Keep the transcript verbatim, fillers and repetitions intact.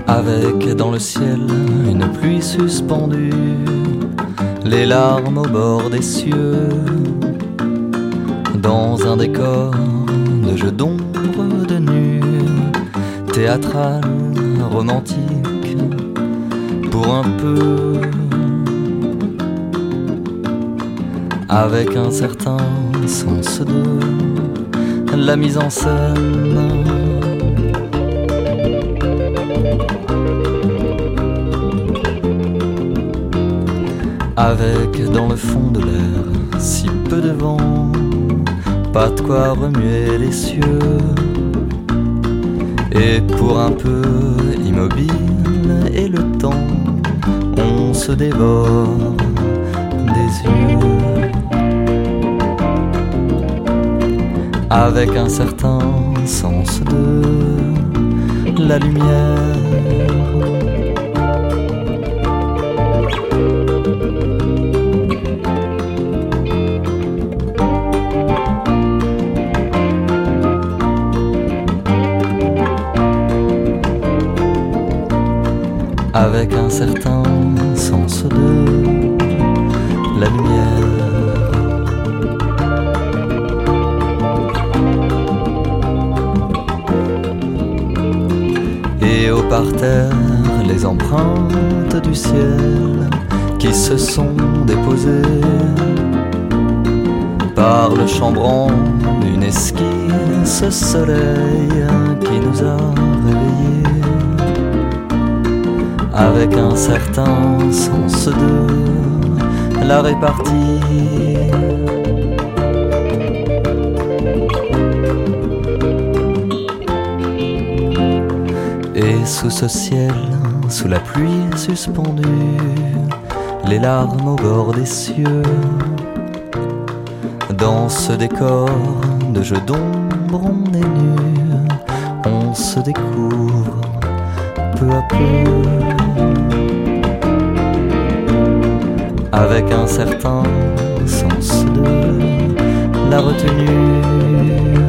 Avec dans le ciel une pluie suspendue, les larmes au bord des cieux, dans un décor de jeux d'ombre de nu, théâtral, romantique, pour un peu, avec un certain sens de la mise en scène. Avec dans le fond de l'air si peu de vent, pas de quoi remuer les cieux, et pour un peu immobile et le temps, on se dévore des yeux. Avec un certain sens de la lumière. Avec un certain sens de la lumière. Et au parterre, les empreintes du ciel qui se sont déposées par le chambranle d'une esquisse, ce soleil qui nous a réveillés. Avec un certain sens de la répartie. Et sous ce ciel, sous la pluie suspendue, les larmes au bord des cieux, dans ce décor de jeux d'ombre on est nu, on se découvre peu à peu, avec un certain sens de la retenue.